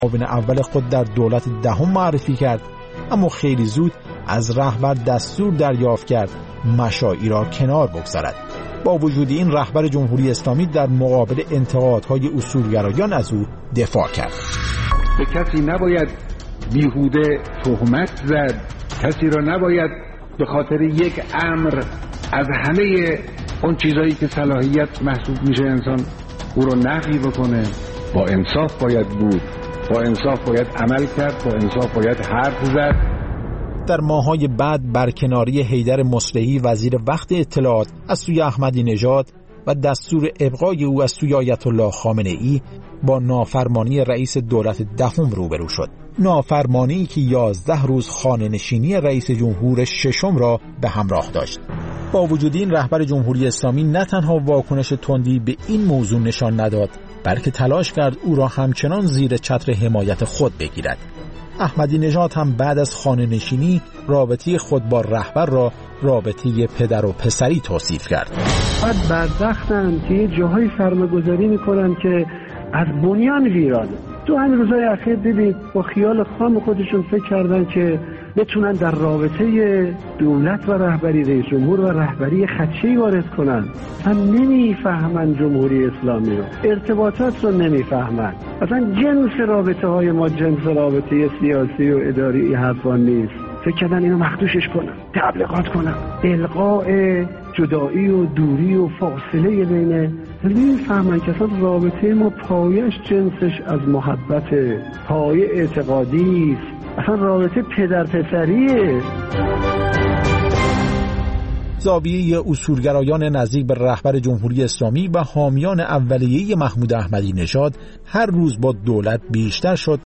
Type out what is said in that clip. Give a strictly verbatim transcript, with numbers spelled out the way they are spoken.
معاون اول خود در دولت دهم معرفی کرد، اما خیلی زود از رهبر دستور دریافت کرد مشائی را کنار بگذارد. با وجود این رهبر جمهوری اسلامی در مقابل انتقادهای اصولگرایان از او دفاع کرد. به کسی نباید بیهوده تهمت زد، کسی را نباید به خاطر یک امر از همه اون چیزایی که صلاحیت محسوب میشه انسان او رو نفی بکنه. با انصاف باید بود، با انصاف باید عمل کرد، با انصاف باید حرف زد. در ماه‌های بعد برکناری حیدر مصلحی وزیر وقت اطلاعات از سوی احمدی نژاد و دستور ابقای او از سوی آیت الله خامنه ای با نافرمانی رئیس دولت دهم روبرو شد. نافرمانی که یازده روز خانه نشینی رئیس جمهور ششم را به همراه داشت. با وجود این رهبر جمهوری اسلامی نه تنها واکنش تندی به این موضوع نشان نداد، بلکه تلاش کرد او را همچنان زیر چتر حمایت خود بگیرد. احمدی نژاد هم بعد از خانه نشینی رابطه خود با رهبر را رابطه پدر و پسری توصیف کرد. بعد بدبختن که یه جاهای سرمایه‌گذاری میکنن که از بنیان ویرانه. تو همین روزهای اخیر دیدید با خیال خام خودشون فکر کردن که بتونن در رابطه دولت و رهبری رئیس جمهور و رهبری خدشه‌ای وارد کنن. اصلا نمیفهمن جمهوری اسلامی رو، ارتباطات رو نمیفهمن. اصلا جنس رابطه های ما جنس رابطه سیاسی و اداری حرفان نیست. فکر کردن اینو مخدوشش کنن، تبلیغات کنن، القاء جدایی و دوری و فاصله بینه. نمیفهمن که اصلا رابطه ما پایش جنسش از محبت، پایه اعتقادی است. اصلا رابطه پدر پسریه. زاویه اصولگرایان نزدیک به رهبر جمهوری اسلامی و حامیان اولیه محمود احمدی نژاد هر روز با دولت بیشتر شد